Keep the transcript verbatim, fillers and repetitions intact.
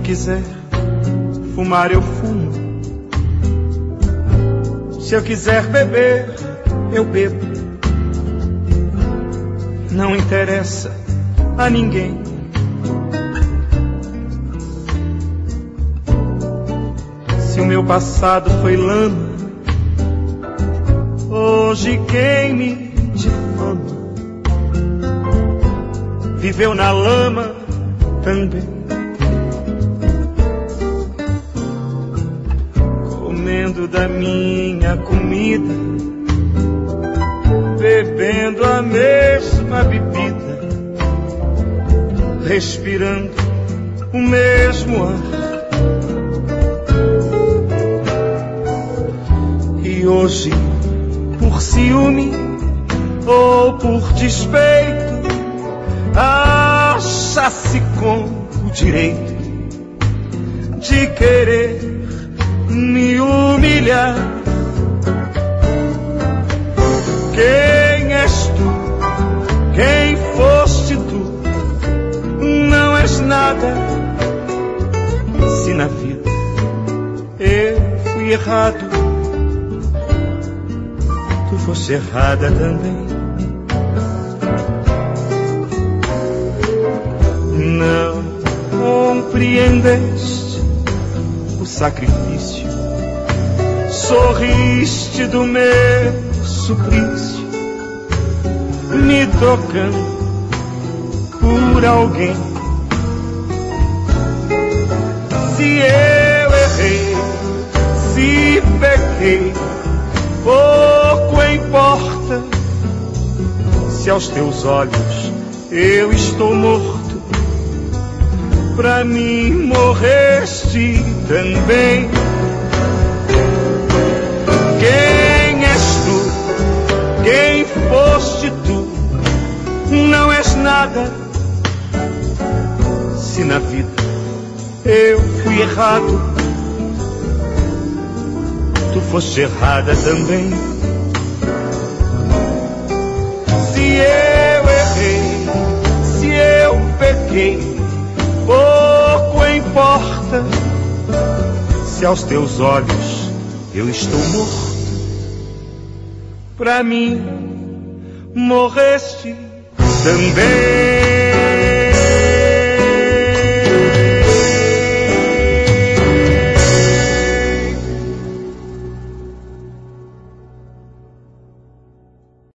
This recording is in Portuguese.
quiser fumar, eu fumo. Se eu quiser beber, eu bebo. Não interessa a ninguém. Se o meu passado foi lama, hoje quem me difama viveu na lama também. Comendo da minha comida, bebendo a mesma bebida, respirando o mesmo ar. E hoje, por ciúme ou por despeito, acha-se com o direito de querer me humilhar. Quem és tu? Quem foste tu? Não és nada, se na vida eu fui errado, tu foste errada também. Não compreendeste o sacrifício, sorriste do meu suplício, me tocando por alguém. Se eu errei, se pequei, pouco importa, se aos teus olhos eu estou morto. Pra mim morreste também. Quem és tu? Quem foste tu? Não és nada, se na vida eu fui errado, tu foste errada também. Se eu errei, se eu pequei, pouco importa, se aos teus olhos eu estou morto. Pra mim morreste também.